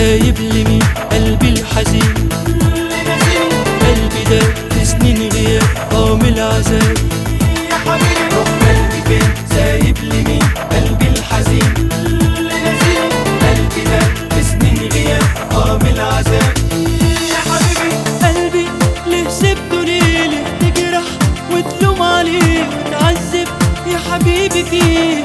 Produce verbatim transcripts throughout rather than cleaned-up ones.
سايب لي مين قلبي الحزين، قلبي ده في سنين غياب اه من العذاب. يا حبيبي روح قلبي فين سايب لي مين قلبي الحزين، قلبي ده في سنين غياب اه من العذاب. يا حبيبي قلبي ليه سبته ليه ليه تجرح وتلوم عليه وتعذب يا حبيبي فيه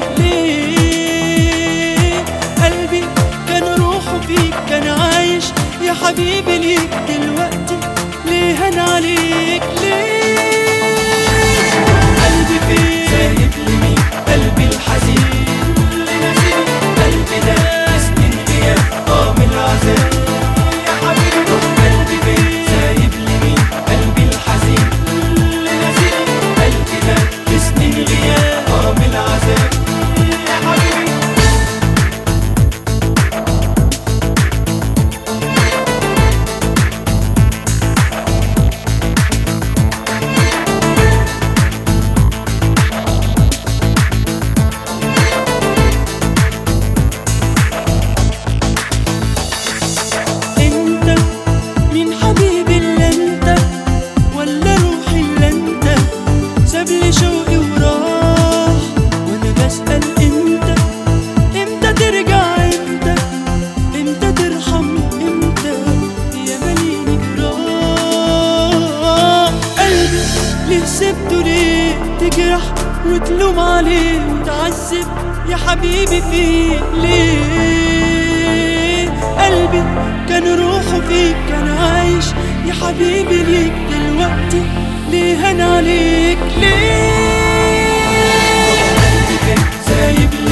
ليه؟ قلبي كان روحه فيك كان عايش يا حبيبي ليك، دلوقتي ليه هان عليك ليه؟ قلبي فين سايب لي مين قلبي الحزين، قلبي ده سنين غياب اه من العذاب. يا حبيبي روح قلبي فين سايب لي مين قلبي الحزين، قلبي ده في سنين غياب اه من العذاب. يا حبيبي انت مين حبيبي الا انت، ولا روحي الا انت، ساب لي شوقي وراح وانا بسأل امتى امتى ترجع، امتى امتى ترحم، امتى يا ماليني جراح. قلبي ليه سبته ليه تجرح وتلوم عليه وتعذب يا حبيبي فيه ليه؟ قلبي كان روحه فيك كان عايش يا حبيبي ليك، دلوقتي ليه هان عليك ليه؟ قلبي فين سايب